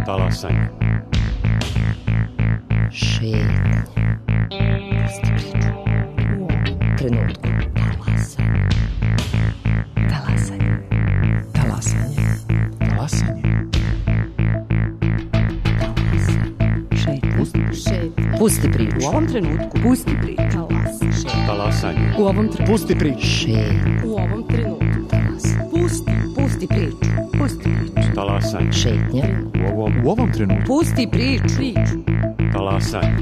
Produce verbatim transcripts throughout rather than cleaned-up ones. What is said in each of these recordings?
Talasanje. Šetnje. Pusti priču. U ovom trenutku. Talasanje. Talasanje. Talasanje. Talasanje. Šetnje. Pusti priču. U ovom trenutku. Pusti priču. Talasanje. U ovom trenutku. Pusti priču. Šetnje. U ovom trenutku. Talasanje. Pusti. Pusti priču. Pusti priču. Talasanje. Šetnje. U ovom, U ovom trenutku. Pusti priču. Priču. talasanje.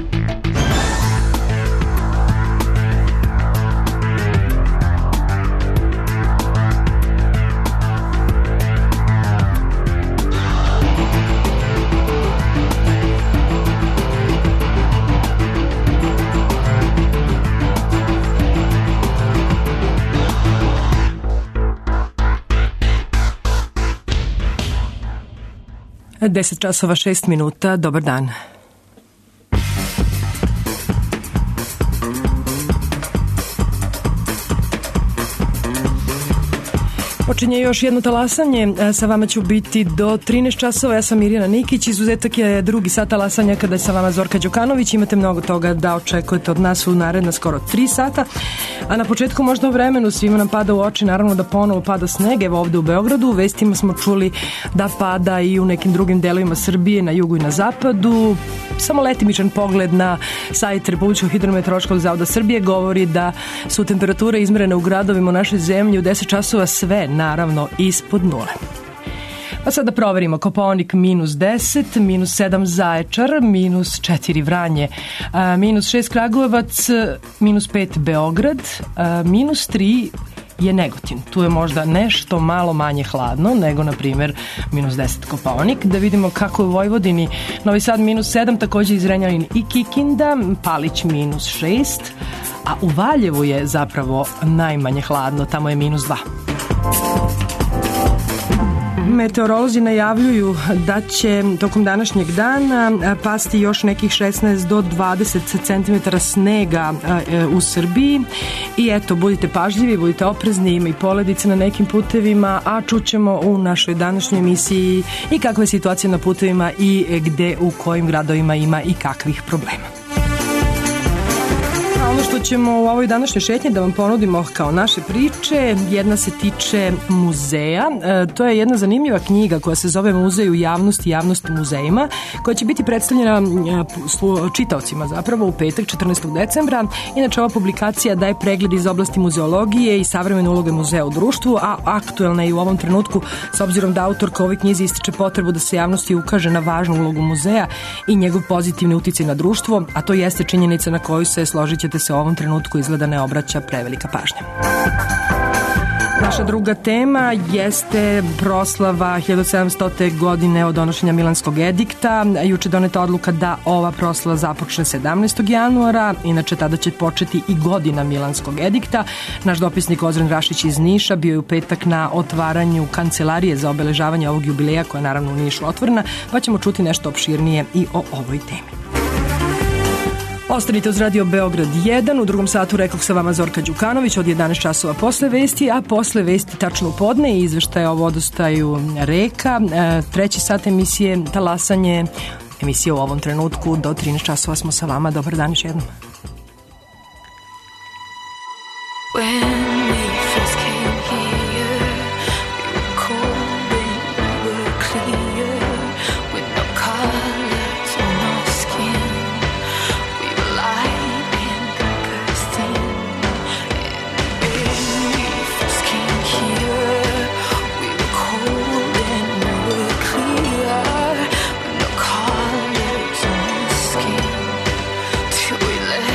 deset časova šest minuta, dobar dan. Počinje još jedno talasanje, sa vama ću biti do trinaest časova, ja sam Mirjana Nikić, izuzetak je drugi sat talasanja kada je sa vama Zorka Đukanović, imate mnogo toga da očekujete od nas u naredna skoro tri sata, a na početku možda u vremenu svima nam pada u oči naravno da ponovo pada sneg, evo ovde u Beogradu, u vestima smo čuli da pada i u nekim drugim delovima Srbije, na jugu i na zapadu, samo letimičan pogled na sajt Republičkog hidrometeorološkog zavoda Srbije govori da su temperature izmerene u gradovima u našoj zemlji u deset časova sve naravno ispod nule. Pa sad da proverimo. Kopaonik minus deset, minus sedam Zaječar, minus četiri Vranje, minus šest Kragujevac, minus pet Beograd, minus tri je Negotin. Tu je možda nešto malo manje hladno nego, na primjer, minus deset Kopaonik. Da vidimo kako je u Vojvodini. Novi Sad minus sedam, takođe iz Renjanin i Kikinda, Palić minus šest, a u Valjevu je zapravo najmanje hladno, tamo je minus dva. Meteorolozi najavljuju da će tokom današnjeg dana pasti još nekih šesnaest do dvadeset centimetara snega u Srbiji i eto, budite pažljivi, budite oprezni, ima i poledice na nekim putevima, a čućemo u našoj današnjoj emisiji i kakva je situacija na putevima i gde, u kojim gradovima ima i kakvih problema. Ono što ćemo u ovoj današnjoj šetnji da vam ponudimo kao naše priče, jedna se tiče muzeja. E, to je jedna zanimljiva knjiga koja se zove Muzej u javnosti, javnost u muzejima, koja će biti predstavljena čitaocima zapravo u petak četrnaestog decembra. Inače, ova publikacija daje pregled iz oblasti muzeologije i savremene uloge muzeja u društvu, a aktuelna je i u ovom trenutku s obzirom da autorka ovoj knjizi ističe potrebu da se javnosti ukaže na važnu ulogu muzeja i njegov pozitivni uticaj na društvo, a to jeste činjenica na koju se, složit ćete se, u ovom trenutku izgleda ne obraća prevelika pažnja. Naša druga tema jeste proslava hiljadu sedamstote godine od donošenja Milanskog edikta. Juče doneta odluka da ova proslava započne sedamnaestog januara, inače tada će početi i godina Milanskog edikta. Naš dopisnik Ozren Rašić iz Niša bio je u petak na otvaranju kancelarije za obeležavanje ovog jubileja, koja je naravno u Nišu otvorena, pa ćemo čuti nešto opširnije i o ovoj temi. Ostanite uz Radio Beograd jedan, u drugom satu rekoh sa vama Zorka Đukanović od jedanaest časova posle vesti, a posle vesti tačno u podne i izveštaje o vodostaju reka. Treći sat emisije Talasanje, emisije u ovom trenutku do trinaest časova smo sa vama. Dobar dan još jednom. We let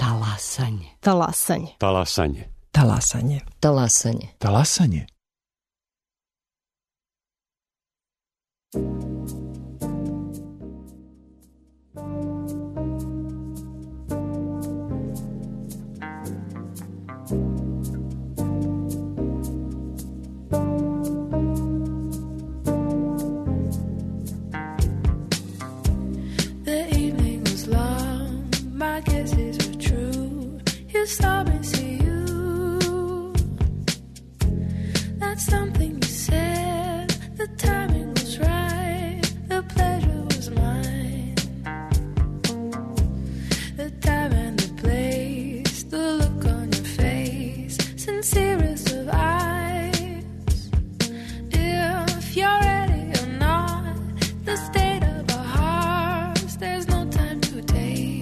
Talasanje. Talasanje. Talasanje. Talasanje. Talasanje. Talasanje. Stop and see you. That's something you said. The timing was right. The pleasure was mine. The time and the place. The look on your face. Sincerest of eyes. If you're ready or not. The state of our hearts. There's no time to take.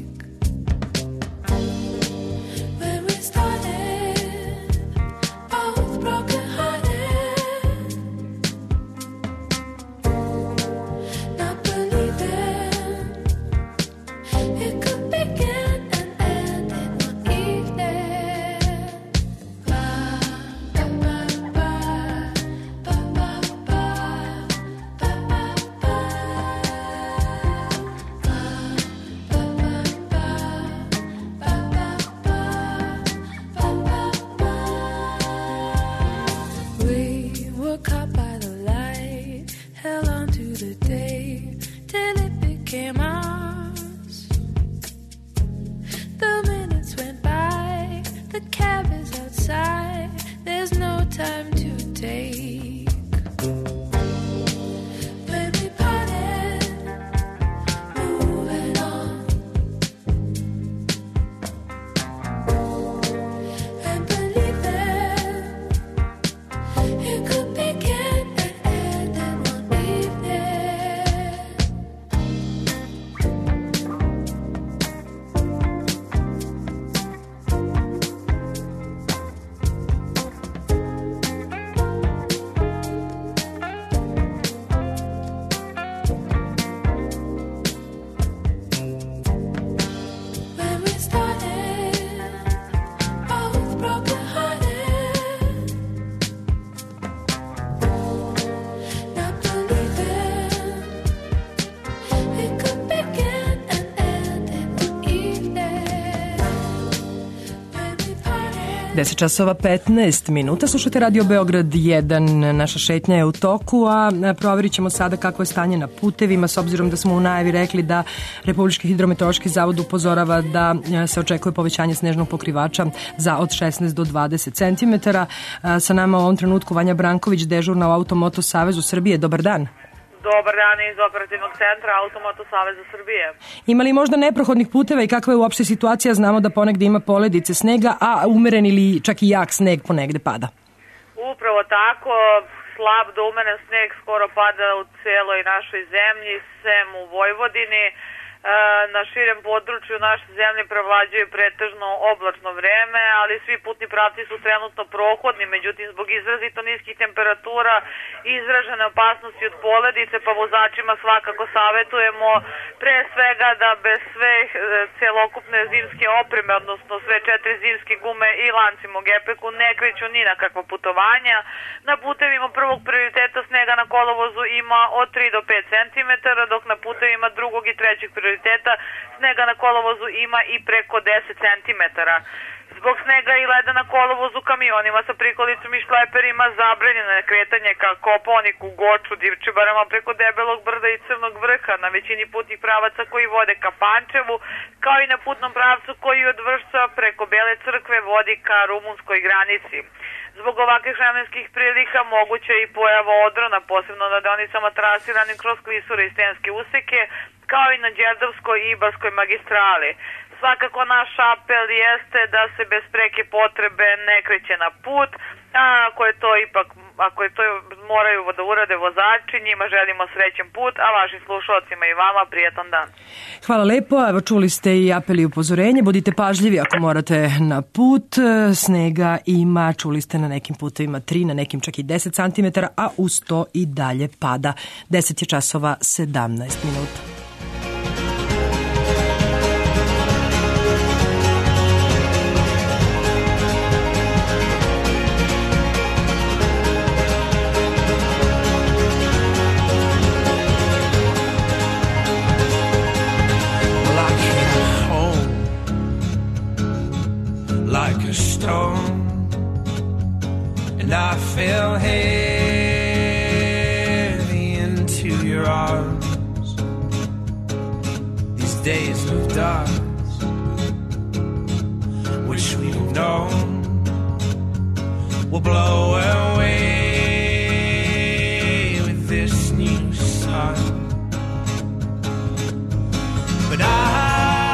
deset časova petnaest minuta, slušate Radio Beograd jedan, naša šetnja je u toku, a proverit ćemo sada kako je stanje na putevima, s obzirom da smo u najavi rekli da Republički hidrometeorološki zavod upozorava da se očekuje povećanje snežnog pokrivača za od šesnaest do dvadeset centimetara. Sa nama u ovom trenutku Vanja Branković, dežurna u Automoto Savezu Srbije. Dobar dan. Dobar dan iz operativnog centra Automoto Saveza Srbije. Ima li možda neprohodnih puteva i kakva je uopšte situacija? Znamo da ponegde ima poledice snega, a umeren ili čak i jak sneg ponegde pada. Upravo tako, slab do umeren sneg skoro pada u celoj našoj zemlji, sem u Vojvodini. Na širem području naše zemlje prevlađuje pretežno oblačno vreme, ali svi putni pravci su trenutno prohodni, međutim zbog izrazito niskih temperatura i izražene opasnosti od poledice, pa vozačima svakako savjetujemo pre svega da bez sve celokupne zimske opreme, odnosno sve četiri zimske gume i lancima u gepeku ne kreću ni na kakva putovanja. Na putevima prvog prioriteta snega na kolovozu ima od tri do pet centimetara, dok na putevima drugog i trećeg prioriteta snega na kolovozu ima i preko deset centimetara. Zbog snega i leda na kolovozu kamionima sa prikolicom i šleperima zabranjeno je kretanje ka Koponiku, Goču, Divčibarama preko Debelog brda i Crnog vrha na većini putnih pravaca koji vode ka Pančevu, kao i na putnom pravcu koji od Vršca preko Bele crkve vodi ka rumunskoj granici. Zbog ovakvih vremenskih prilika moguće je i pojava odrona, posebno na deonicama trasiranim kroz klisure i stenske useke, kao i na Đerdapskoj i Ibarskoj magistrali. Svakako naš apel jeste da se bez preke potrebe ne kreće na put, a ako je to ipak, ako je to moraju da urade vozači, njima želimo srećan put, a vašim slušalcima i vama prijetan dan. Hvala lepo, evo čuli ste i apel i upozorenje, budite pažljivi ako morate na put, snega ima, čuli ste na nekim putevima tri, na nekim čak i deset centimetara, a uz to i dalje pada. deset je časova sedamnaest minuta. a stone, and I fell heavy into your arms. These days of dust, which we've known, will blow away with this new sun. But I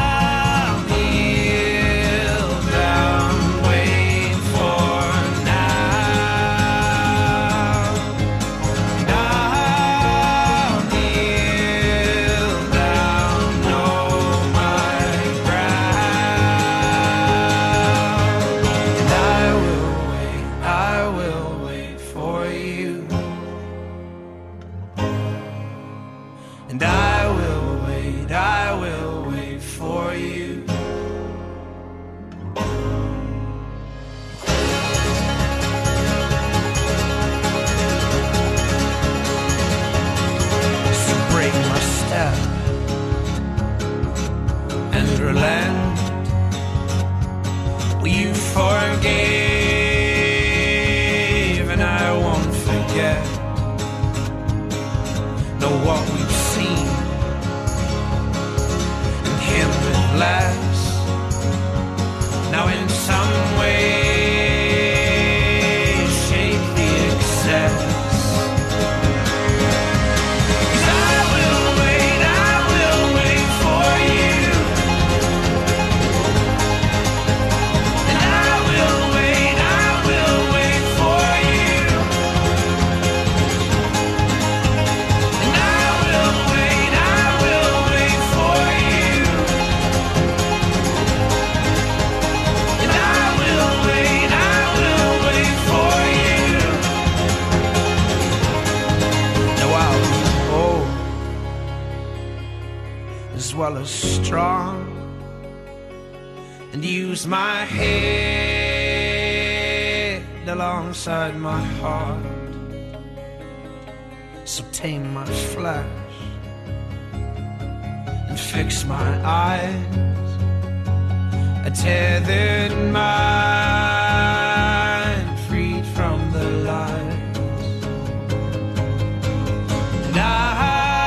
strong and use my head alongside my heart. So tame my flesh and fix my eyes, a tethered mind freed from the lies. And I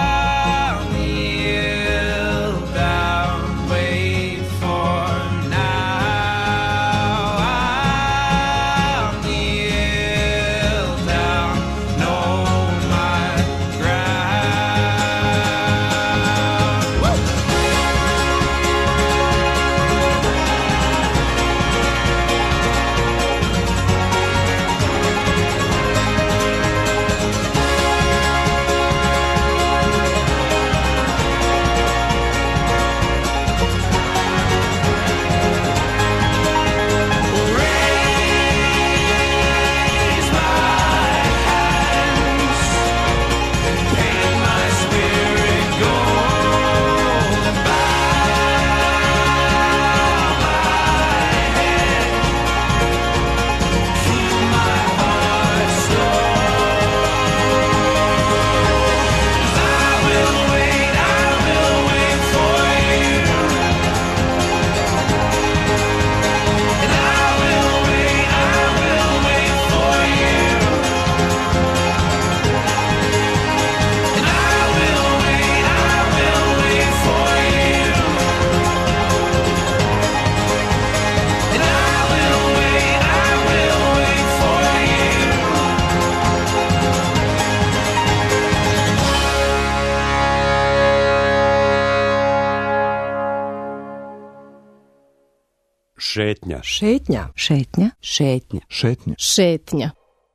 Šetnja. Šetnja. Šetnja. Šetnja. Šetnja. Šetnja.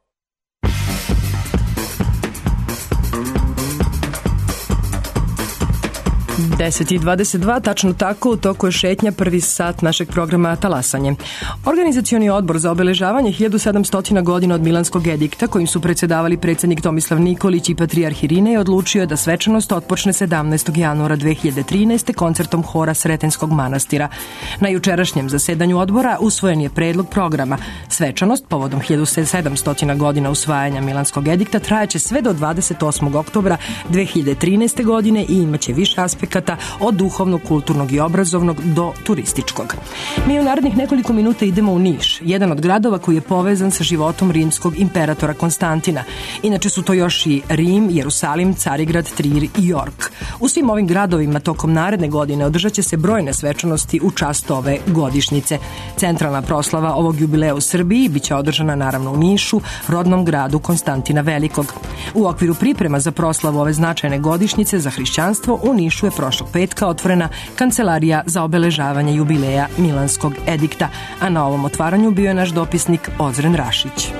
deset i dvadeset dva, tačno tako, u toku je šetnja, prvi sat našeg programa Talasanje. Organizacioni odbor za obeležavanje hiljadu sedamsto godina od Milanskog edikta, kojim su predsedavali predsednik Tomislav Nikolić i patrijarh Irinej, odlučio je da svečanost otpočne sedamnaestog januara dve hiljade trinaeste. koncertom hora Sretenskog manastira. Na jučerašnjem zasedanju odbora usvojen je predlog programa. Svečanost povodom hiljadu sedamsto godina usvajanja Milanskog edikta trajaće sve do dvadeset osmog oktobra dve hiljade trinaeste. godine i imaće više aspekata aspekata, od duhovnog, kulturnog i obrazovnog do turističkog. Mi u narednih nekoliko minuta idemo u Niš, jedan od gradova koji je povezan sa životom rimskog imperatora Konstantina. Inače su to još i Rim, Jerusalim, Carigrad, Trir i Jork. U svim ovim gradovima tokom naredne godine održat će se brojne svečanosti u čast ove godišnjice. Centralna proslava ovog jubileja u Srbiji biće održana naravno u Nišu, rodnom gradu Konstantina Velikog. U okviru priprema za proslavu ove značajne godišnjice za hrišćanstvo u Nišu je prošlog petka otvorena kancelarija za obeležavanje jubileja Milanskog edikta, a na ovom otvaranju bio je naš dopisnik Ozren Rašić.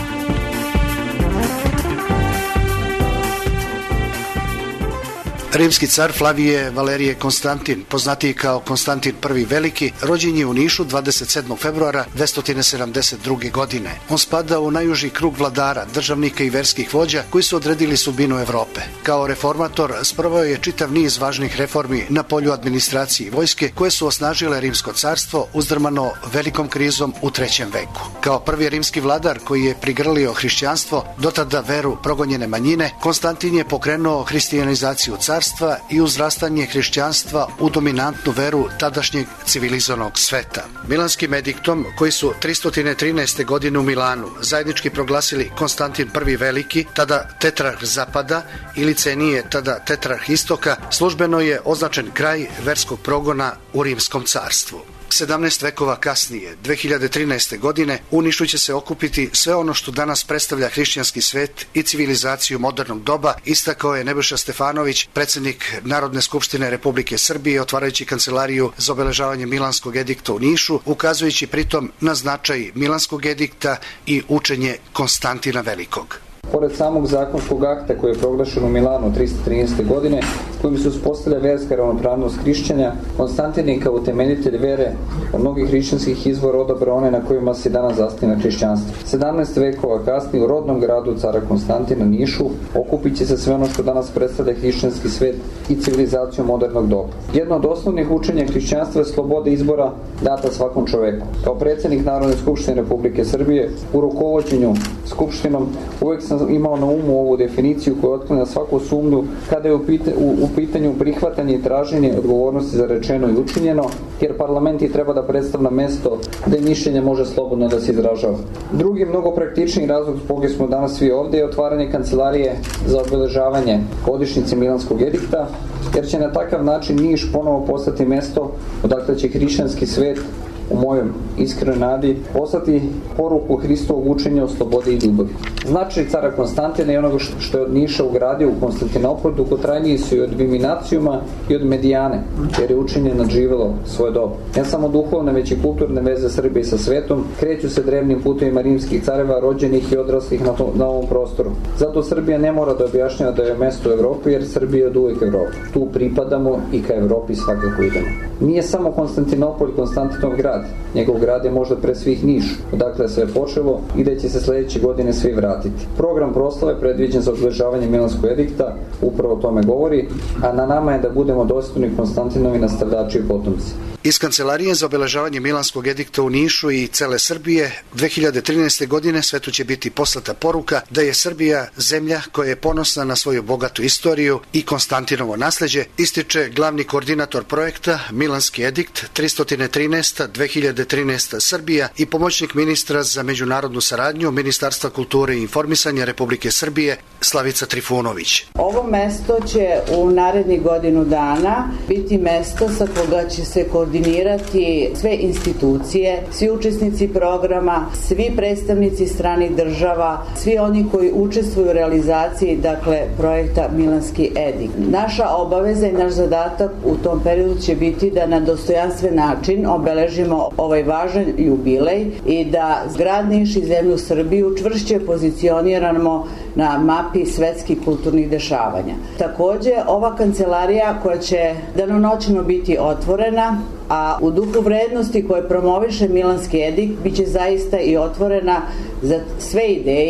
Rimski car Flavije Valerije Konstantin, poznatiji kao Konstantin prvi Veliki, rođen je u Nišu dvadeset sedmog februara dvesta sedamdeset druge. godine. On spada u najuži krug vladara, državnika i verskih vođa koji su odredili sudbinu Evrope. Kao reformator sproveo je čitav niz važnih reformi na polju administracije i vojske koje su osnažile Rimsko carstvo uzdrmano velikom krizom u trećem veku. Kao prvi rimski vladar koji je prigrlio hrišćanstvo, dotada veru progonjene manjine, Konstantin je pokrenuo hristijanizaciju carstva i uzrastanje hrišćanstva u dominantnu veru tadašnjeg civilizovanog sveta. Milanskim ediktom, koji su tristo trinaeste. godine u Milanu zajednički proglasili Konstantin prvi Veliki, tada tetrarh Zapada, i Licenije, tada tetrarh Istoka, službeno je označen kraj verskog progona u Rimskom carstvu. sedamnaest vekova kasnije, dve hiljade trinaeste. godine, u Nišu će se okupiti sve ono što danas predstavlja hrišćanski svet i civilizaciju modernog doba, istakao je Nebojša Stefanović, predsjednik Narodne skupštine Republike Srbije, otvarajući kancelariju za obeležavanje Milanskog edikta u Nišu, ukazujući pritom na značaj Milanskog edikta i učenje Konstantina Velikog. Pored samog zakonskog akta koji je proglašen u Milanu tristo trinaeste. godine, kojim se uspostavlja verska ravnopravnost hrišćanja, Konstantin je kao utemeljitelj vere od mnogih hrišćanskih izvora odabrao one na kojima se danas zasniva hrišćanstvo. sedamnaest vekova kasnije u rodnom gradu cara Konstantina Nišu okupit će se sve ono što danas predstavlja hrišćanski svet i civilizaciju modernog doba. Jedno od osnovnih učenja hrišćanstva je sloboda izbora data svakom čoveku. Kao predsjednik Narodne skupštine Republike Srbije u rukovođenju skupštinom uvek sam imao na umu ovu definiciju koja otklanja svaku sumnju kada je u, pita, u, u pitanju prihvatanje i traženje odgovornosti za rečeno i učinjeno, jer parlament i treba da predstavlja mesto gde mišljenje može slobodno da se izražava. Drugi mnogo praktičniji razlog zbog smo danas svi ovde je otvaranje kancelarije za obeležavanje godišnjice Milanskog edikta, jer će na takav način Niš ponovo postati mesto odakle će hrišćanski svet, u mojom iskrenoj nadi, poslati poruku Hristovog učenja o slobodi i ljubavi. Značaj cara Konstantina i onoga što je od Niša ugradio u Konstantinopolju dugotrajniji su i od Viminacijuma i od Medijane, jer je učenje nadživelo svoje doba. Ne samo duhovne, već i kulturne veze Srbije sa svetom kreću se drevnim putovima rimskih careva, rođenih i odraslih na, to, na ovom prostoru. Zato Srbija ne mora da objašnjava da je mesto u Evropi, jer Srbija je od uvek Evropa. Tu pripadamo i ka Evropi svakako idemo. Nije samo Konstantinopolj Konstantinov grad, njegov grad je možda pre svih Niš, odakle sve počelo i da će se sledeće godine svi vratiti. Program proslave predviđen za obeležavanje Milanskog edikta upravo o tome govori, a na nama je da budemo dostojni Konstantinovi nastavljači i potomci. Iz Kancelarije za obeležavanje Milanskog edikta u Nišu i cele Srbije dve hiljade trinaeste. godine svetu će biti poslata poruka da je Srbija zemlja koja je ponosna na svoju bogatu istoriju i Konstantinovo nasleđe, ističe glavni koordinator projekta Milanski edikt tristo trinaesta. do dve hiljade trinaeste. Srbija i pomoćnik ministra za međunarodnu saradnju Ministarstva kulture i informisanja Republike Srbije Slavica Trifunović. Ovo mesto će u narednih godinu dana biti mesto sa koga će se koordinirati sve institucije, svi učesnici programa, svi predstavnici stranih država, svi oni koji učestvuju u realizaciji, dakle, projekta Milanski edikt. Naša obaveza i naš zadatak u tom periodu će biti da na dostojanstven način obeležimo ovaj važan jubilej i da grad Niš i zemlju Srbiju čvršće pozicioniramo na mapi svetskih kulturnih dešavanja. Takođe, ova kancelarija koja će danonoćno biti otvorena, a u duhu vrednosti koje promoviše Milanski edikt, biće zaista i otvorena za sve ideje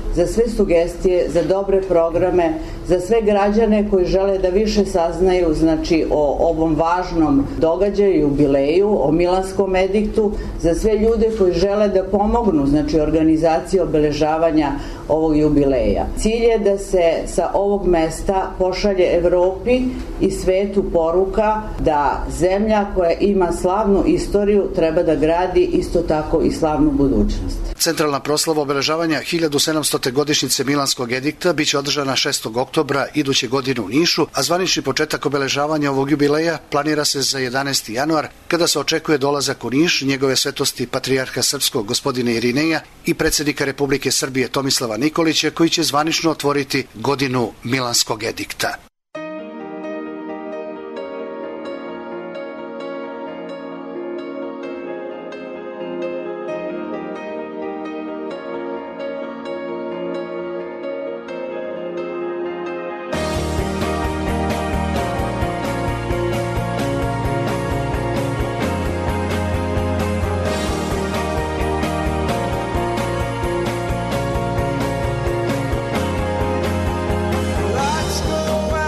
za sve sugestije, za dobre programe, za sve građane koji žele da više saznaju znači o ovom važnom događaju, jubileju, o Milanskom ediktu, za sve ljude koji žele da pomognu znači organizaciji obeležavanja ovog jubileja. Cilj je da se sa ovog mesta pošalje Evropi i svetu poruka da zemlja koja ima slavnu istoriju treba da gradi isto tako i slavnu budućnost. Centralna proslava obeležavanja hiljadu sedamstote godišnjice Milanskog edikta biće održana šestog oktobra iduće godine u Nišu, a zvanični početak obeležavanja ovog jubileja planira se za jedanaesti januar, kada se očekuje dolazak u Niš njegove svetosti patrijarha srpskog gospodina Irineja i predsjednika Republike Srbije Tomislava Nikolića, koji će zvanično otvoriti godinu Milanskog edikta. Lights go out.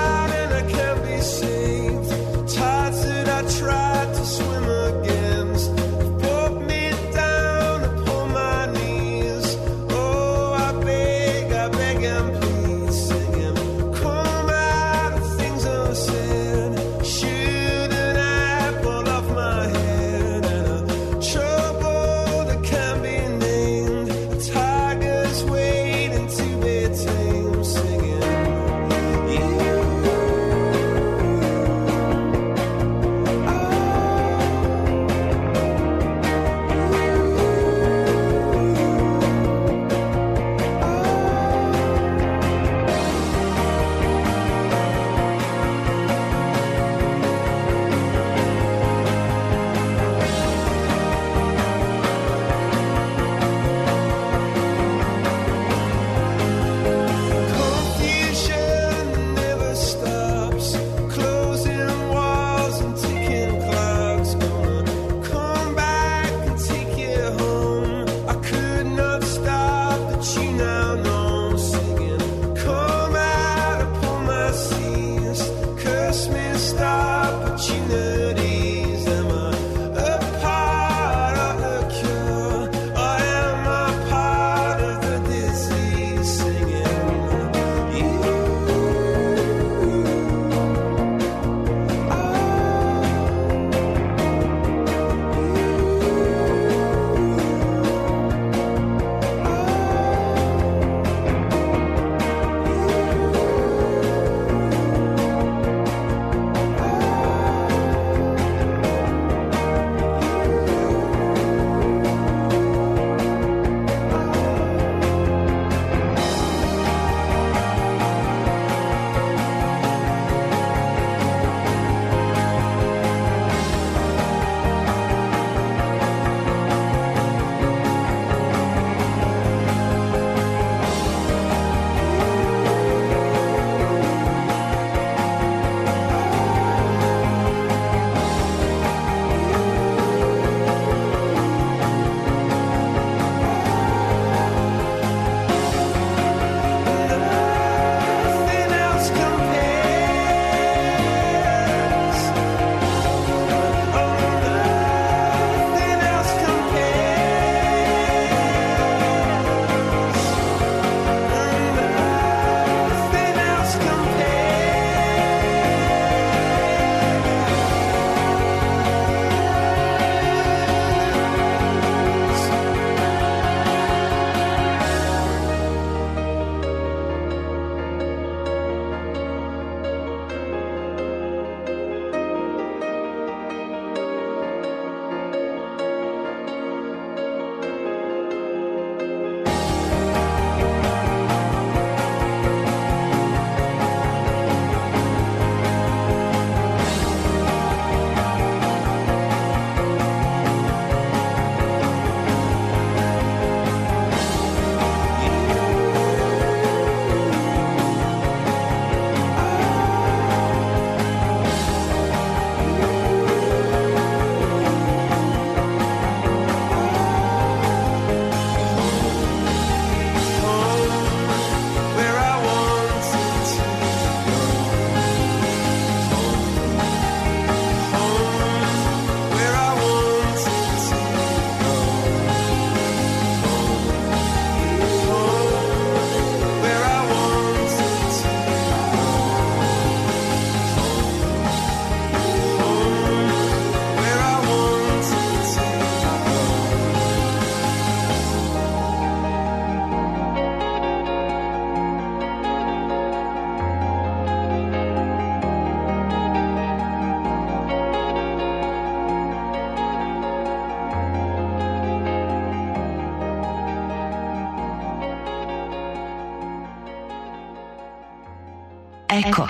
Eko.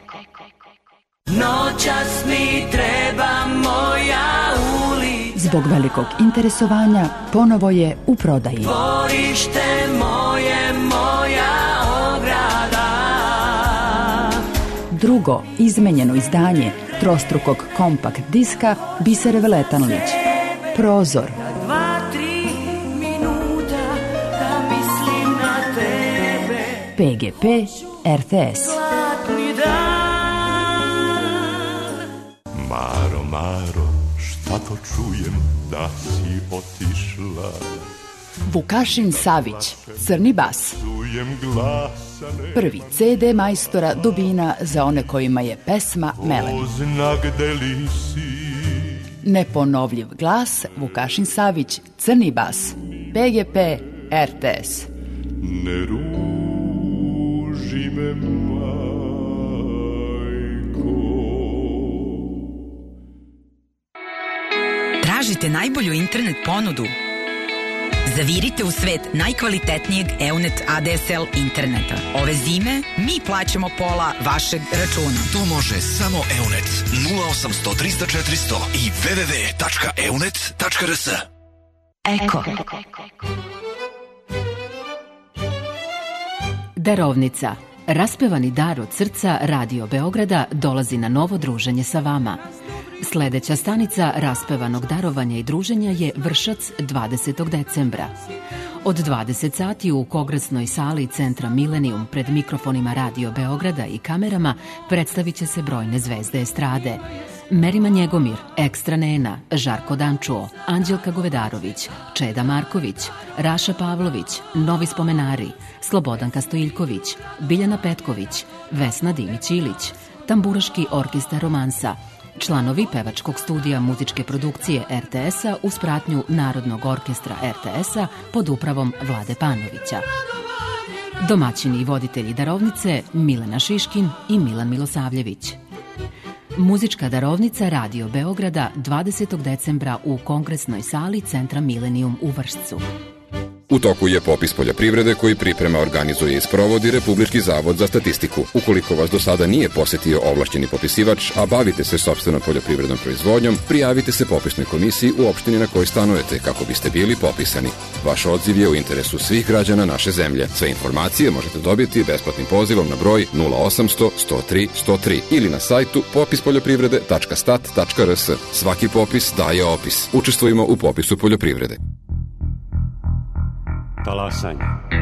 Noćas mi treba moja ulica, Zbog velikog interesovanja ponovo je u prodaji. dvorište moje, moja ograda. Drugo izmenjeno izdanje trostrukog kompakt diska Bisere Veletanlić. Prozor. Dva, tri minuta da mislim na tebe. P G P R T S. Zlatni dan. Maro, Maro, šta to čujem da si otišla? Vukašin Savić, Crni bas. Čujem glasane, Prvi C D majstora Dubina za one kojima je pesma Melem. znak gde li si. Neponovljiv glas Vukašin Savić, Crni bas. P G P R T S. Ne ruži me, majko. Tražite najbolju internet ponudu? Zavirite u svet najkvalitetnijeg Eunet A D S L interneta. Ove zime mi plaćamo pola vašeg računa. To može samo Eunet. nula osamsto trista četiristo i w w w tačka eunet tačka r s. Eko. Darovnica. Raspevani dar od srca Radio Beograda dolazi na novo druženje sa vama. Sledeća stanica raspevanog darovanja i druženja je Vršac dvadesetog decembra. Od dvadeset sati u kongresnoj sali Centra Milenijum pred mikrofonima Radio Beograda i kamerama predstavit će se brojne zvezde estrade. Merima Njegomir, Ekstra Nena, Žarko Dančuo, Anđelka Govedarović, Čeda Marković, Raša Pavlović, Novi spomenari, Slobodanka Stojiljković, Biljana Petković, Vesna Dimić-Ilić, Tamburaški orkestar Romansa, članovi pevačkog studija muzičke produkcije R T S-a uz pratnju Narodnog orkestra R T S-a pod upravom Vlade Panovića. Domaćini i voditelji darovnice Milena Šiškin i Milan Milosavljević. Muzička darovnica Radio Beograda dvadesetog decembra u kongresnoj sali Centra Milenijum u Vršcu. U toku je popis poljoprivrede koji priprema, organizuje i sprovodi Republički zavod za statistiku. Ukoliko vas do sada nije posetio ovlašćeni popisivač, a bavite se sopstvenom poljoprivrednom proizvodnjom, prijavite se popisnoj komisiji u opštini na kojoj stanujete kako biste bili popisani. Vaš odziv je u interesu svih građana naše zemlje. Sve informacije možete dobiti besplatnim pozivom na broj nula osamsto sto tri sto tri ili na sajtu popis poljoprivrede tačka stat tačka r s. Svaki popis daje opis. Učestvujemo u popisu poljoprivrede. Talasanje.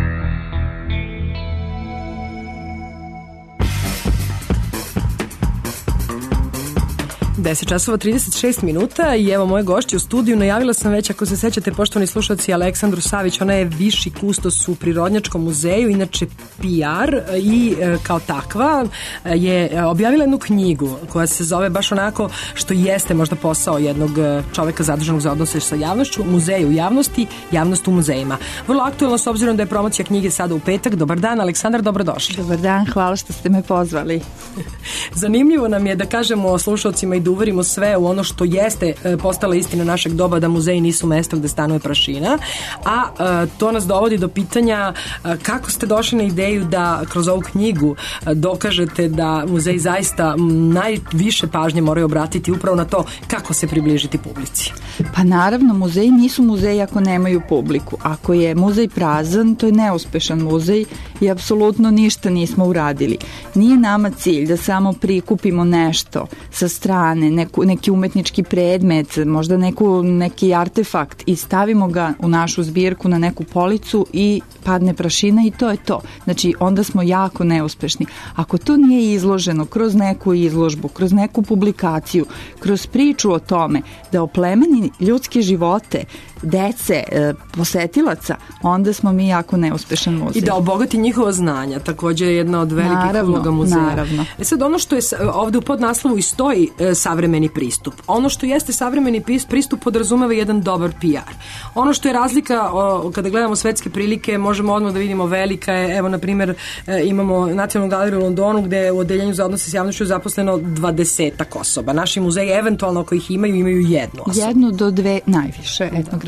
deset časova trideset šest minuta i evo moje gošće u studiju. Najavila sam već, ako se sećate, poštovani slušalci, Aleksandru Savić. Ona je viši kustos u Prirodnjačkom muzeju, inače P R, i e, kao takva je objavila jednu knjigu koja se zove baš onako što jeste možda posao jednog čoveka zaduženog za odnose sa javnošću, muzej u javnosti, javnost u muzejima. Vrlo aktuelno s obzirom da je promocija knjige sada u petak. Dobar dan, Aleksandar, dobrodošli. Dobar dan, hvala što ste me pozvali. Zanimljivo nam je da kažemo slušalcima i da uverimo sve u ono što jeste e, postala istina našeg doba, da muzeji nisu mesto gde stanuje prašina, a e, to nas dovodi do pitanja e, kako ste došli na ideju da kroz ovu knjigu e, dokažete da muzeji zaista m, najviše pažnje moraju obratiti upravo na to kako se približiti publici. Pa naravno, muzeji nisu muzeji ako nemaju publiku. Ako je muzej prazan, to je neuspešan muzej i apsolutno ništa nismo uradili. Nije nama cilj da samo prikupimo nešto sa strane, neku, neki umetnički predmet, možda neku, neki artefakt i stavimo ga u našu zbirku na neku policu i padne prašina i to je to. Znači, onda smo jako neuspešni. Ako to nije izloženo kroz neku izložbu, kroz neku publikaciju, kroz priču o tome da oplemeni ljudske živote, dece, e, posetilaca, onda smo mi jako neuspešan muzej. I da obogati njihovo znanja, takođe je jedna od velikih naravno, uloga muzeja. Naravno. E sad, ono što je ovde u podnaslovu i stoji e, savremeni pristup. Ono što jeste savremeni pristup podrazumeva jedan dobar P R. Ono što je razlika, o, kada gledamo svetske prilike, možemo odmah da vidimo velika je, evo, na primjer, e, imamo Nacionalnu galeriju u Londonu gde je u odeljenju za odnose s javnošću zaposleno dvadesetak osoba. Naši muzeji, eventualno ako ih imaju, imaju jednu osobu. Jednu do dve najviše etnografije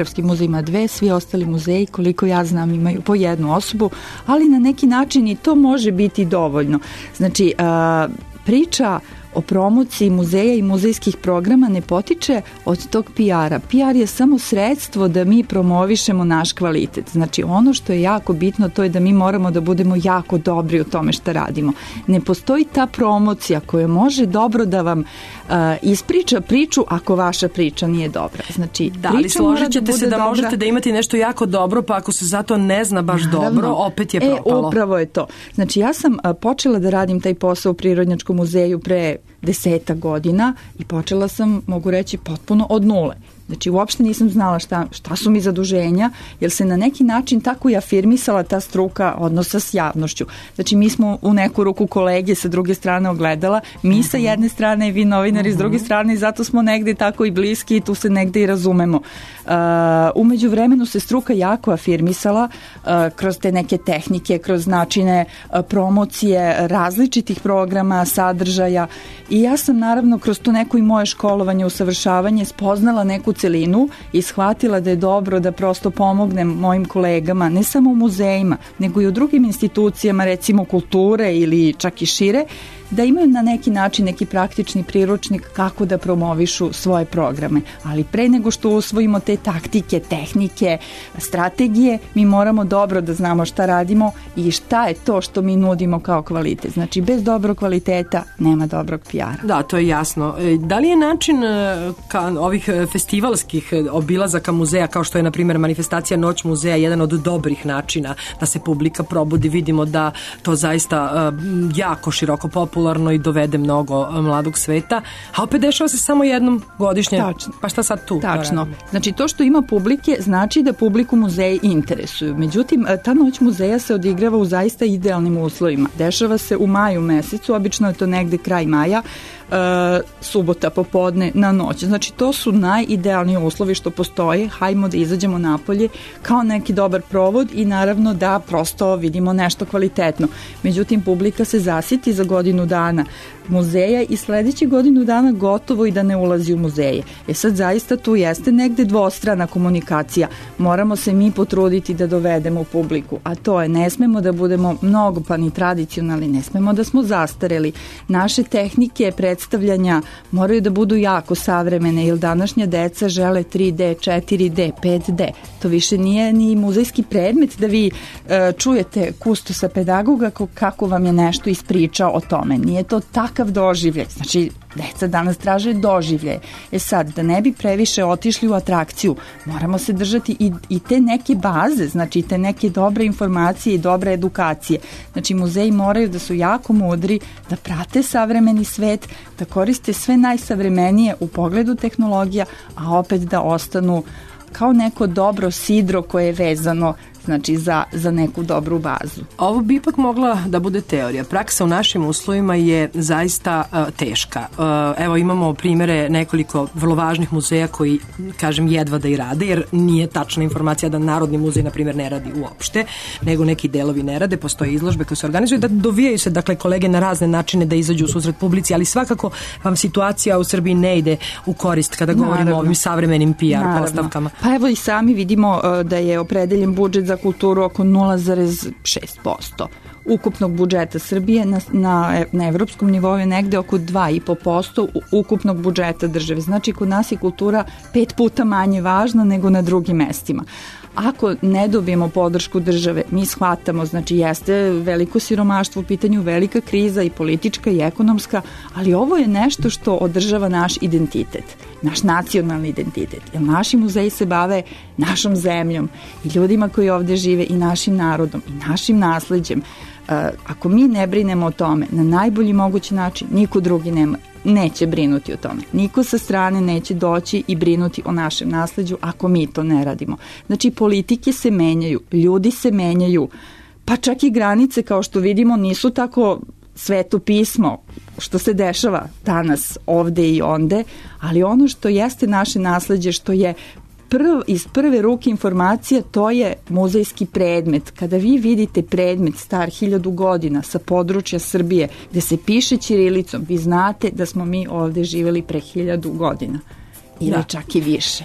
Etnografski muzej ima dve, svi ostali muzeji, koliko ja znam, imaju po jednu osobu, ali na neki način i to može biti dovoljno. Znači, a, priča o promociji muzeja i muzejskih programa ne potiče od tog P R-a. P R je samo sredstvo da mi promovišemo naš kvalitet. Znači, ono što je jako bitno, to je da mi moramo da budemo jako dobri u tome šta radimo. Ne postoji ta promocija koja može dobro da vam uh, ispriča priču ako vaša priča nije dobra. Znači, da, ali složit ćete se da dobra. Možete da imate nešto jako dobro, pa ako se zato ne zna baš Naravno. dobro, opet je propalo. E, upravo je to. Znači, ja sam uh, počela da radim taj posao u Prirodnjačkom muzeju pre deseta godina i počela sam, mogu reći, potpuno od nule. Znači, uopšte nisam znala šta, šta su mi zaduženja, jer se na neki način tako i afirmisala ta struka odnosa s javnošću. Znači, mi smo u neku ruku kolege sa druge strane ogledala, mi uh-huh. sa jedne strane i vi novinari uh-huh. s druge strane i zato smo negde tako i bliski i tu se negde i razumemo. Uh, umeđu vremenu se struka jako afirmisala uh, kroz te neke tehnike, kroz načine uh, promocije različitih programa, sadržaja i ja sam naravno kroz to neko i moje školovanje, usavršavanje spoznala neku celinu i shvatila da je dobro da prosto pomognem mojim kolegama, ne samo u muzejima, nego i u drugim institucijama, recimo kulture ili čak i šire, da imaju na neki način neki praktični priručnik kako da promovišu svoje programe. Ali pre nego što usvojimo te taktike, tehnike, strategije, mi moramo dobro da znamo šta radimo i šta je to što mi nudimo kao kvalitet. Znači, bez dobrog kvaliteta nema dobrog P R-a. Da, to je jasno. Da li je način ka ovih festivalskih obilazaka muzeja, kao što je, na primjer, manifestacija Noć muzeja, jedan od dobrih načina da se publika probudi? Vidimo da to zaista jako široko popularno i dovede mnogo mladog sveta, a opet dešava se samo jednom godišnje. Tačno. Pa šta sad tu? Tačno. Znači, to što ima publike znači da publiku muzeji interesuju. Međutim, ta Noć muzeja se odigrava u zaista idealnim uslovima. Dešava se u maju mesecu, obično je to negde kraj maja, Uh, subota popodne na noć. Znači, to su najidealniji uslovi što postoje. Hajmo da izađemo napolje kao neki dobar provod i naravno da prosto vidimo nešto kvalitetno. Međutim, publika se zasiti za godinu dana muzeja i sledeći godinu dana gotovo i da ne ulazi u muzeje. E sad, zaista tu jeste negde dvostrana komunikacija. Moramo se mi potruditi da dovedemo publiku, a to je, ne smemo da budemo mnogo pa ni tradicionalni, ne smemo da smo zastareli. Naše tehnike predstavljanja moraju da budu jako savremene, jer današnja deca žele tri D, četiri D, pet D. To više nije ni muzejski predmet da vi e, čujete kustosa pedagoga kako vam je nešto ispričao o tome. Nije to takav doživljaj. Znači, deca danas traže doživlje. E sad, da ne bi previše otišli u atrakciju, moramo se držati i, i te neke baze, znači te neke dobre informacije i dobre edukacije. Znači, muzeji moraju da su jako mudri, da prate savremeni svet, da koriste sve najsavremenije u pogledu tehnologija, a opet da ostanu kao neko dobro sidro koje je vezano, znači za, za neku dobru bazu. Ovo bi ipak mogla da bude teorija. Praksa u našim uslovima je zaista uh, teška. Uh, evo, imamo primere nekoliko vrlo važnih muzeja koji, kažem, jedva da i rade, jer nije tačna informacija da Narodni muzej, na primjer, ne radi uopšte, nego neki delovi ne rade, postoje izložbe koje se organizuju, da dovijaju se, dakle, kolege na razne načine da izađu u susret publici, ali svakako vam situacija u Srbiji ne ide u korist kada govorimo Naravno. o ovim savremenim P R Naravno. postavkama. Pa evo i sami vidimo uh, da je opredeljen budžet za kulturu oko nula zarez šest posto ukupnog budžeta Srbije, na, na, na evropskom nivou je negde oko dva i po posto ukupnog budžeta države. Znači, kod nas je kultura pet puta manje važna nego na drugim mestima. Ako ne dobijemo podršku države, mi shvatamo, znači jeste veliko siromaštvo u pitanju, velika kriza i politička i ekonomska, ali ovo je nešto što održava naš identitet, naš nacionalni identitet. Jer naši muzeji se bave našom zemljom i ljudima koji ovde žive i našim narodom i našim nasleđem. Ako mi ne brinemo o tome na najbolji mogući način, niko drugi nema, neće brinuti o tome. Niko sa strane neće doći i brinuti o našem nasleđu ako mi to ne radimo. Znači, politike se menjaju, ljudi se menjaju, pa čak i granice, kao što vidimo, nisu tako sveto pismo što se dešava danas ovde i onde, ali ono što jeste naše nasleđe, što je Prv, iz prve ruke informacija, to je muzejski predmet. Kada vi vidite predmet star hiljadu godina sa područja Srbije gde se piše ćirilicom, vi znate da smo mi ovde živjeli pre hiljadu godina ili da. čak i više.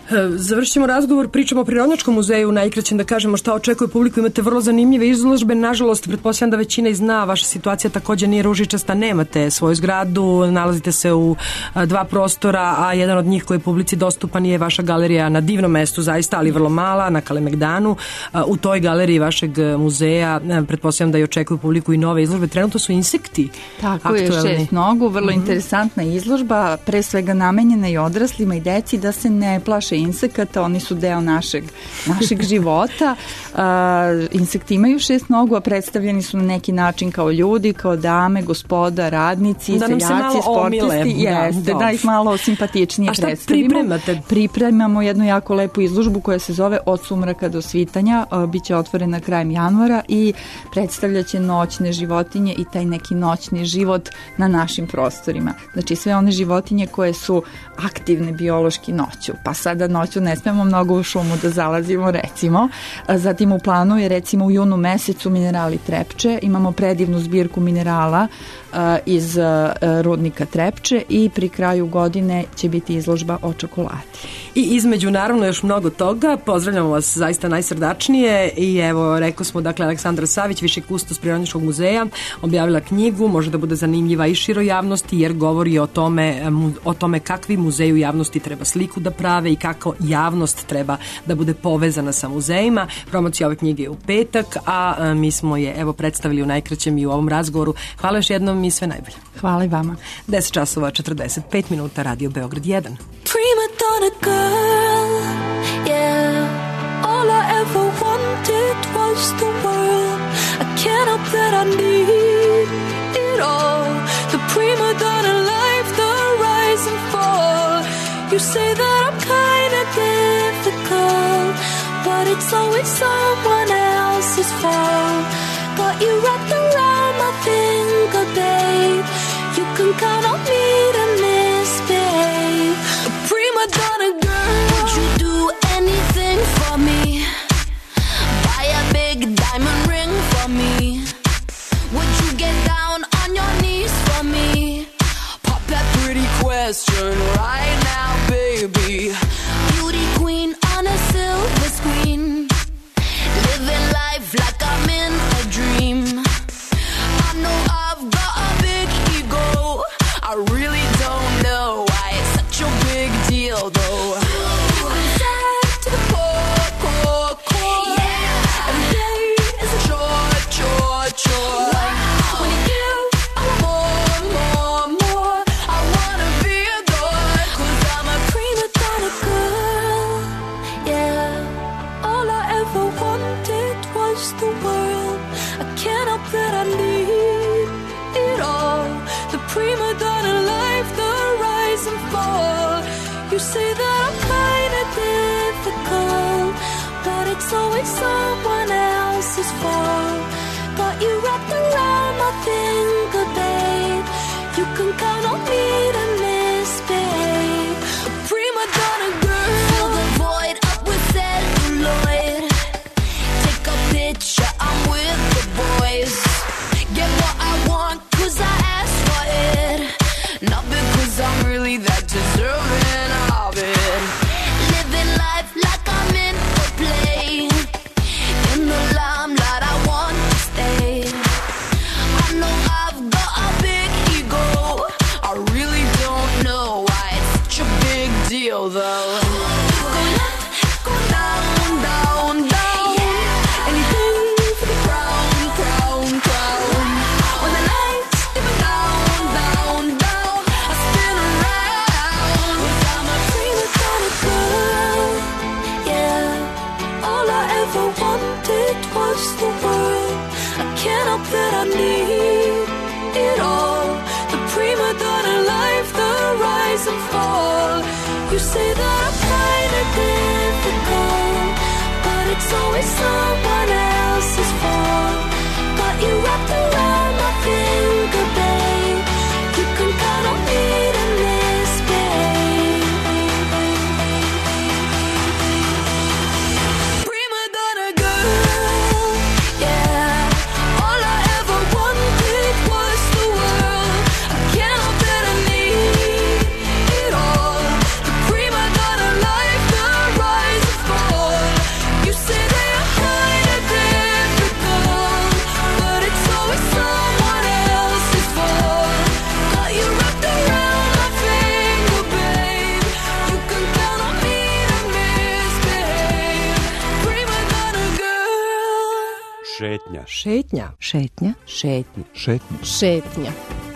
Završimo razgovor, pričamo o Prirodnjačkom muzeju, najkraćem da kažemo šta očekuje publiku. Imate vrlo zanimljive izložbe, nažalost, pretpostavljam da većina i zna, vaša situacija također nije ružičasta, nemate svoju zgradu, nalazite se u dva prostora, a jedan od njih koji je publici dostupan je vaša galerija na divnom mestu, zaista, ali vrlo mala, na Kalemegdanu. U toj galeriji vašeg muzeja, pretpostavljam da i očekuju publiku i nove izložbe. Trenutno su insekti Tako aktuelni. je, šest nogu, vrlo Mhm. interesantna izložba, pre svega namenjena i odraslima i deci da se ne plaše insekata, oni su deo našeg, našeg života. Uh, insekti imaju šest nogu, a predstavljeni su na neki način kao ljudi, kao dame, gospoda, radnici, Da nam se seljaci, malo omile. sportisti. Da, Jeste, da, dobro. ih malo simpatičnije A šta predstavimo. pripremate? Pripremamo jednu jako lepu izložbu koja se zove Od sumraka do svitanja, uh, biće otvorena krajem januara i predstavljaće noćne životinje i taj neki noćni život na našim prostorima. Znači sve one životinje koje su aktivne biološki noću, pa sada noću ne smemo mnogo u šumu da zalazimo, recimo. Zatim u planu je recimo u junu mesecu minerali Trepče, imamo predivnu zbirku minerala uh, iz uh, rudnika Trepče i pri kraju godine će biti izložba o čokoladi. I između naravno još mnogo toga, pozdravljamo vas zaista najsrdačnije i evo rekao smo dakle Aleksandra Savić, viši kustos Prirodnjačkog muzeja, objavila knjigu, može da bude zanimljiva i široj javnosti jer govori o tome, o tome kakvi muzeji u javnosti treba sliku da prave i kako javnost treba da bude povezana sa muzejima. Promocija ove knjige je u petak, a mi smo je evo predstavili u najkraćem i u ovom razgovoru. Hvala još jednom i sve najbolje. Hvala i vama. deset časova četrdeset pet minuta, Radio Beograd jedan. Prima donna girl, yeah. All I ever wanted was the world. I can't help that I need it all. The prima donna life, the rise and fall. You say that I'm kinda difficult, but it's always someone else's fault. Got you wrapped around my finger, babe. You can count on me to misbehave. A prima donna girl, would you do anything for me? Buy a big diamond ring for me? Would you get down on your knees for me? Pop that pretty question right now, baby. Beauty queen on a silver screen, living life like I'm in a dream. I know I've got a big ego, I really don't know why it's such a big deal though. Sad to the core, core, core. Yeah. Every day is a chore, chore, chore. Wow. When you give, I want more, more, more. I wanna be adored, 'cause I'm a prima donna girl. Yeah. All I ever wanted was the world. I can't help that I need it all. The prima donna life, the rise and fall. You say that I'm kinda difficult, but it's always someone else's fault. Got you wrapped around my finger, babe. You can count on me to misbehave. A prima donna girl, fill the void up with celluloid. Take a picture, I'm with the boys. Get what I want, 'cause I asked for it. Not because I'm really that deserving of it. Living life like I'm in a play. In the limelight, I want to stay. I know I've got a big ego. I really don't know why it's such a big deal, though. Go left, go down, down, down. Anything for the crown, crown, crown. When the lights dip down, down, down, I spin around. 'Cause I'm a prima donna girl, yeah. All I ever wanted was the world. I can't help that I need it all. The prima donna life, the rise and fall. You say that I'm kinda difficult, but it's always someone else's fault. Got you wrapped around my finger, babe. You can count on me to misbehave. Prima donna girl, yeah. All I ever wanted was the world. I can't help that I need it all. The prima donna life, the Šetnja. Šetnja. Šetnja. Šetnja. Šetnja. Šetnja.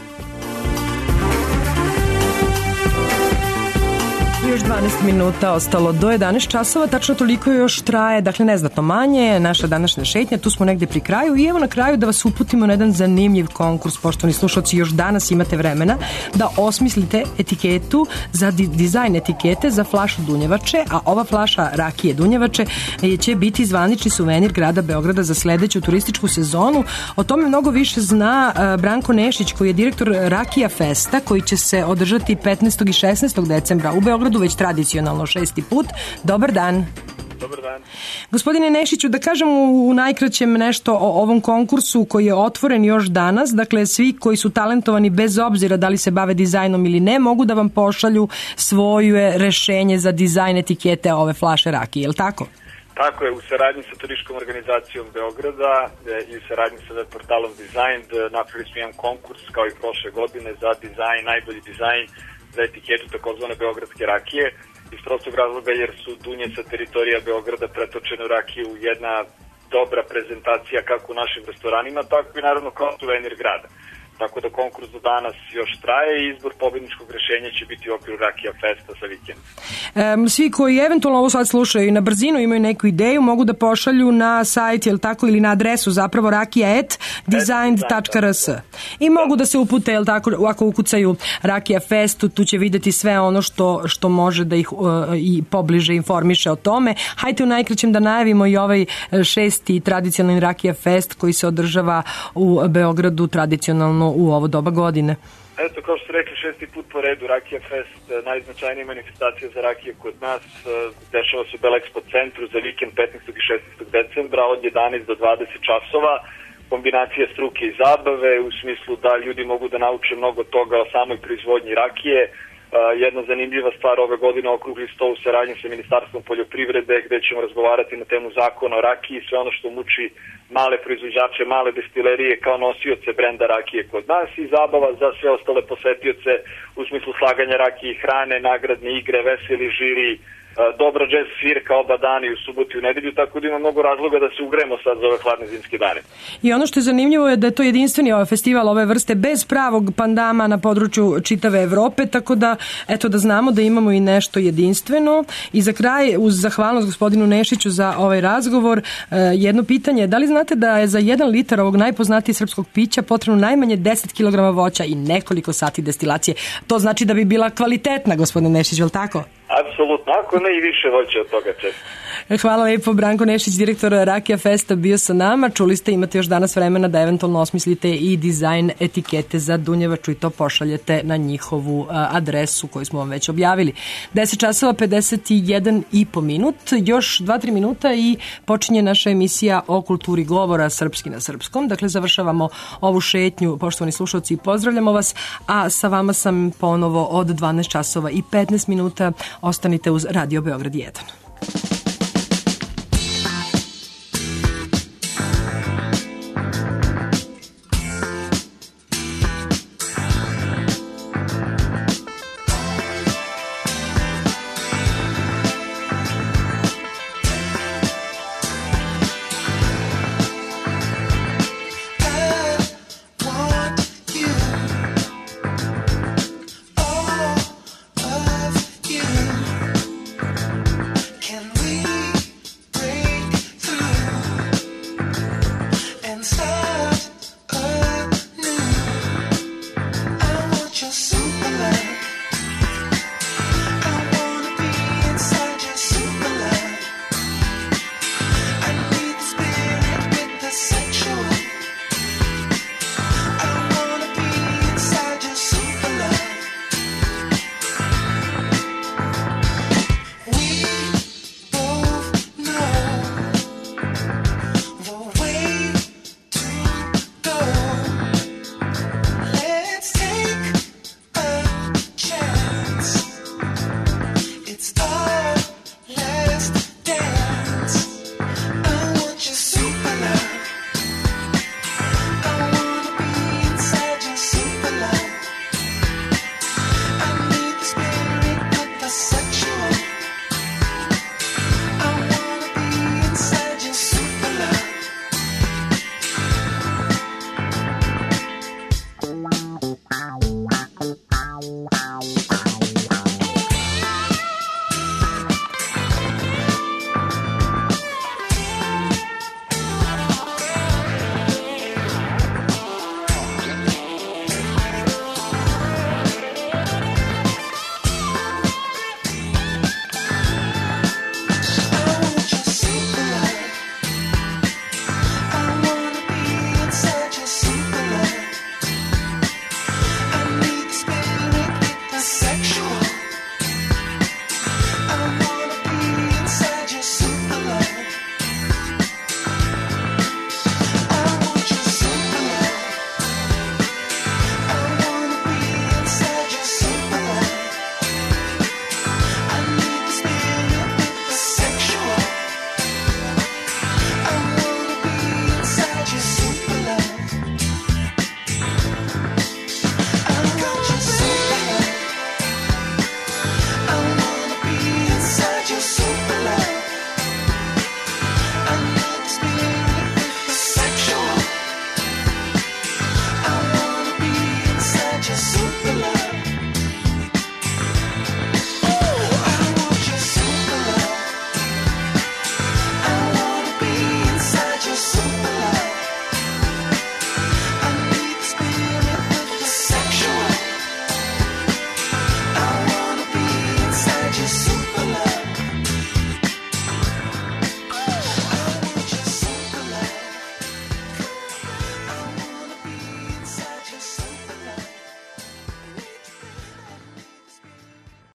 Još dvanaest minuta ostalo do jedanaest časova, tačno toliko još traje, dakle neznatno manje, naša današnja šetnja, tu smo negde pri kraju i evo na kraju da vas uputimo na jedan zanimljiv konkurs, poštovani slušalci, još danas imate vremena da osmislite etiketu za di- dizajn etikete za flašu Dunjevače, a ova flaša rakije Dunjevače će biti zvanični suvenir grada Beograda za sledeću turističku sezonu. O tome mnogo više zna Branko Nešić, koji je direktor Rakija Festa, koji će se održati petnaestog i šesnaestog decembra u Beogradu, već tradicionalno šesti put. Dobar dan. Dobar dan. Gospodine Nešiću, da kažem u najkraćem nešto o ovom konkursu koji je otvoren još danas. Dakle, svi koji su talentovani bez obzira da li se bave dizajnom ili ne, mogu da vam pošalju svoje rešenje za dizajn etikete ove flaše rakije, je li tako? Tako je, u saradnji sa turističkom organizacijom Beograda i u saradnji sa web portalom Dizajn napravili smo jedan konkurs kao i prošle godine za dizajn, najbolji dizajn za etiketu takozvane beogradske rakije, iz prostog razloga jer su dunje sa teritorija Beograda pretočene u rakiju, jedna dobra prezentacija kako u našim restoranima, tako i naravno kao suvenir grada. Tako da konkurs do danas još traje i izbor pobedničkog rešenja će biti u okviru Rakija Festa sa vikenda. Um, svi koji eventualno ovo sad slušaju i na brzinu imaju neku ideju, mogu da pošalju na sajt, jel tako, ili na adresu zapravo rakija at designed tačka r s. I mogu da se upute, jel tako, ako ukucaju Rakija Festu, tu će videti sve ono što, što može da ih uh, i pobliže informiše o tome. Hajde u najkraćem da najavimo i ovaj šesti tradicionalni Rakija Fest koji se održava u Beogradu tradicionalno u ovo doba godine. Eto, kao što ste rekli, šesti put po redu Rakija Fest, najznačajnija manifestacija za rakije kod nas, dešava se u Belexpo centru za vikend petnaestog i šesnaestog decembra od jedanaest do dvadeset časova. Kombinacija struke i zabave u smislu da ljudi mogu da nauče mnogo toga o samoj proizvodnji rakije. Jedna zanimljiva stvar ove godine, okrugli sto u saradnji sa Ministarstvom poljoprivrede, gde ćemo razgovarati na temu zakona o rakiji i sve ono što muči male proizvođače, male destilerije kao nosioce brenda rakije kod nas i zabava za sve ostale posetioce u smislu slaganja rakije i hrane, nagradne igre, veseli žiri, dobra džez svirka oba dana i u subotu i u nedelju, tako da ima mnogo razloga da se ugremo sad za ove hladne zimske dane. I ono što je zanimljivo je da je to jedinstveni ovaj festival ove vrste bez pravog pandama na području čitave Evrope, tako da eto da znamo da imamo i nešto jedinstveno. I za kraj, uz zahvalnost gospodinu Nešiću za ovaj razgovor, jedno pitanje, da li znate da je za jedan litar ovog najpoznatijeg srpskog pića potrebno najmanje deset kilograma voća i nekoliko sati destilacije? To znači da bi bila kvalitetna, gospodine Nešić, je li tako? Apsolutno, ako ne i više voće od toga često. Hvala lepo, Branko Nešić, direktor Rakija Festa, bio sa nama. Čuli ste, imate još danas vremena da eventualno osmislite i dizajn etikete za Dunjevaču i to pošaljete na njihovu adresu koju smo vam već objavili. deset časova pedeset jedan i po minut, još dva tri minuta i počinje naša emisija o kulturi govora srpski na srpskom. Dakle, završavamo ovu šetnju, poštovani slušalci, pozdravljamo vas, a sa vama sam ponovo od dvanaest časova i petnaest minuta. Ostanite uz Radio Beograd jedan.